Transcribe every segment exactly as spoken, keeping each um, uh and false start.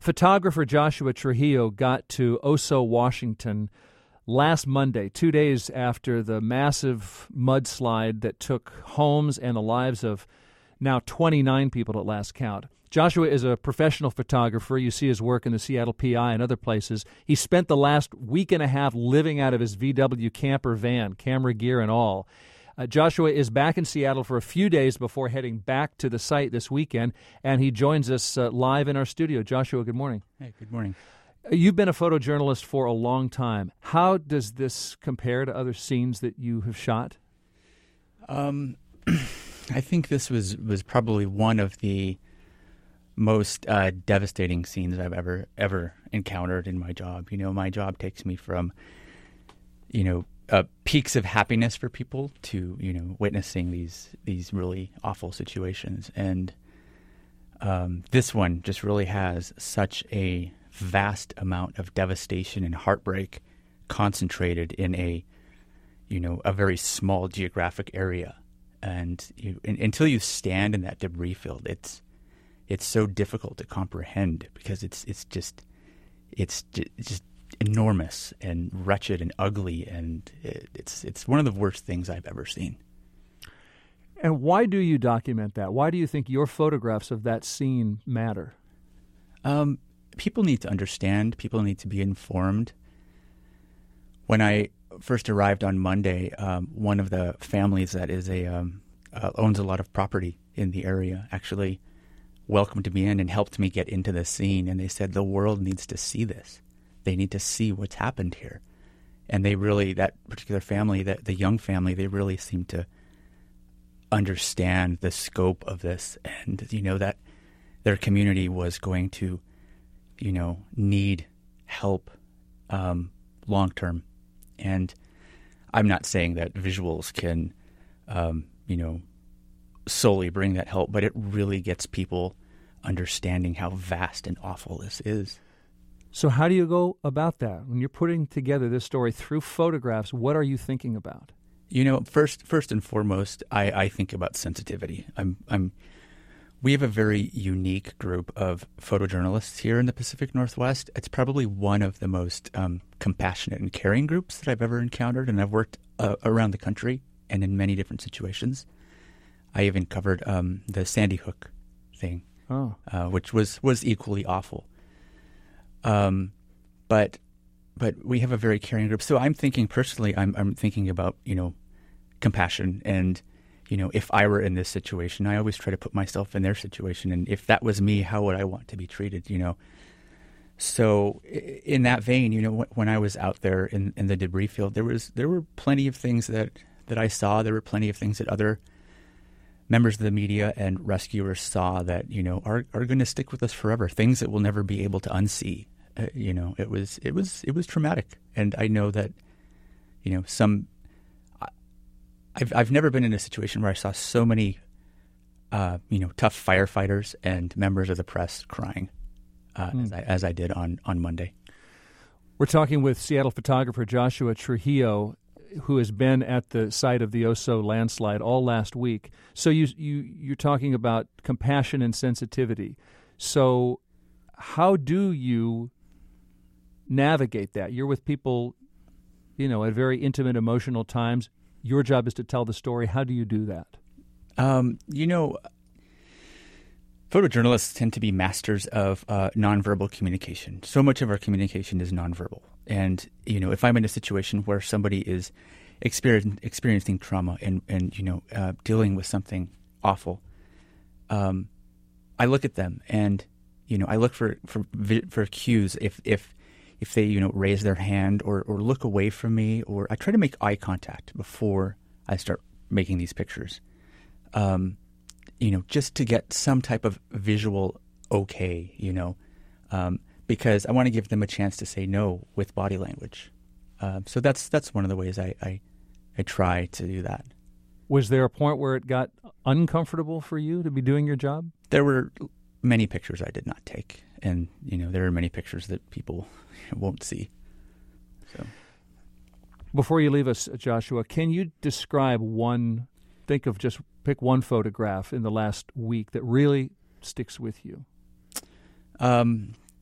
Photographer Joshua Trujillo got to Oso, Washington last Monday, two days after the massive mudslide that took homes and the lives of now twenty-nine people at last count. Joshua is a professional photographer. You see his work in the Seattle P I and other places. He spent the last week and a half living out of his V W camper van, camera gear and all. Uh, Joshua is back in Seattle for a few days before heading back to the site this weekend, and he joins us uh, live in our studio. Joshua, good morning. Hey, good morning. Uh, you've been a photojournalist for a long time. How does this compare to other scenes that you have shot? Um, I think this was, was probably one of the most uh, devastating scenes I've ever ever encountered in my job. You know, my job takes me from, you know, uh, peaks of happiness for people to, you know, witnessing these these really awful situations. And um, this one just really has such a vast amount of devastation and heartbreak concentrated in a, you know, a very small geographic area. And you, in, until you stand in that debris field, it's It's so difficult to comprehend because it's it's just it's just enormous and wretched and ugly, and it, it's it's one of the worst things I've ever seen. And why do you document that? Why do you think your photographs of that scene matter? Um, people need to understand. People need to be informed. When I first arrived on Monday, um, one of the families that is a um, uh, owns a lot of property in the area actually welcomed me in and helped me get into the scene. And they said, the world needs to see this. They need to see what's happened here. And they really, that particular family, that the young family, they really seemed to understand the scope of this. And, you know, that their community was going to, you know, need help um, long term. And I'm not saying that visuals can, um, you know, solely bring that help, but it really gets people understanding how vast and awful this is. So how do you go about that? When you're putting together this story through photographs, what are you thinking about? You know, first first and foremost, I, I think about sensitivity. I'm I'm we have a very unique group of photojournalists here in the Pacific Northwest. It's probably one of the most um, compassionate and caring groups that I've ever encountered, and I've worked uh, around the country and in many different situations. I even covered um, the Sandy Hook thing, oh. uh, which was, was equally awful. Um, but but we have a very caring group. So I'm thinking personally, I'm I'm thinking about, you know, compassion. And, you know, if I were in this situation, I always try to put myself in their situation. And if that was me, how would I want to be treated, you know? So in that vein, you know, when I was out there in, in the debris field, there was there were plenty of things that, that I saw. There were plenty of things that other members of the media and rescuers saw that, you know, are, are going to stick with us forever. Things that we'll never be able to unsee. Uh, you know, it was it was it was traumatic, and I know that, you know, some. I've I've never been in a situation where I saw so many, uh, you know, tough firefighters and members of the press crying, uh, mm. as I as I did on on Monday. We're talking with Seattle photographer Joshua Trujillo, who has been at the site of the Oso landslide all last week. So you you you're talking about compassion and sensitivity. So how do you navigate that? You're with people, you know, at very intimate, emotional times. Your job is to tell the story. How do you do that? Um, you know, photojournalists tend to be masters of uh, nonverbal communication. So much of our communication is nonverbal. And, you know, if I'm in a situation where somebody is experience, experiencing trauma and, and you know, uh, dealing with something awful, um, I look at them and, you know, I look for, for, for cues if, if, if they, you know, raise their hand or, or look away from me, or I try to make eye contact before I start making these pictures, um, you know, just to get some type of visual okay, you know, um, because I want to give them a chance to say no with body language. Uh, so that's that's one of the ways I, I, I try to do that. Was there a point where it got uncomfortable for you to be doing your job? There were many pictures I did not take. And, you know, there are many pictures that people won't see. So, before you leave us, Joshua, can you describe one, think of just pick one photograph in the last week that really sticks with you? Um,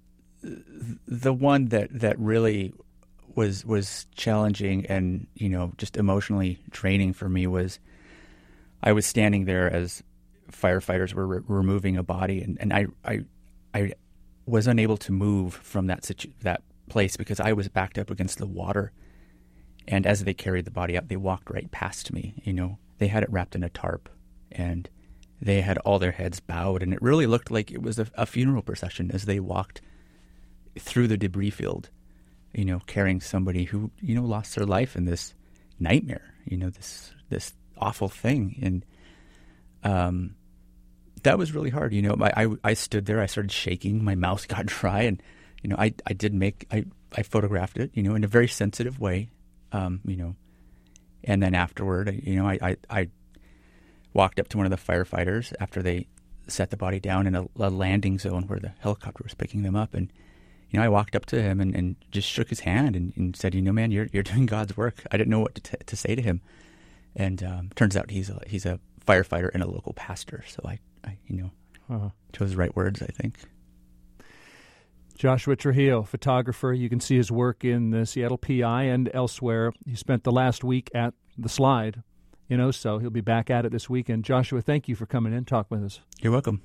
the one that, that really was was challenging and, you know, just emotionally draining for me was I was standing there as firefighters were re- removing a body, and, and I, I I was unable to move from that situ- that place because I was backed up against the water. And as they carried the body out, they walked right past me. You know, they had it wrapped in a tarp, and they had all their heads bowed, and it really looked like it was a, a funeral procession as they walked through the debris field, you know, carrying somebody who, you know, lost their life in this nightmare, you know, this this awful thing. And um, that was really hard. You know, I, I, I stood there, I started shaking, my mouth got dry, and, you know, I, I did make, I, I photographed it, you know, in a very sensitive way, um, you know, and then afterward, you know, I, I, I walked up to one of the firefighters after they set the body down in a, a landing zone where the helicopter was picking them up, and you know, I walked up to him and, and just shook his hand and, and said, you know, man, you're you're doing God's work. I didn't know what to t- to say to him, and um, turns out he's a he's a firefighter and a local pastor. So I, I you know, uh-huh. chose the right words, I think. Joshua Trujillo, photographer. You can see his work in the Seattle P I and elsewhere. He spent the last week at the Slide, you know, so he'll be back at it this weekend. Joshua, thank you for coming in and talking with us. You're welcome.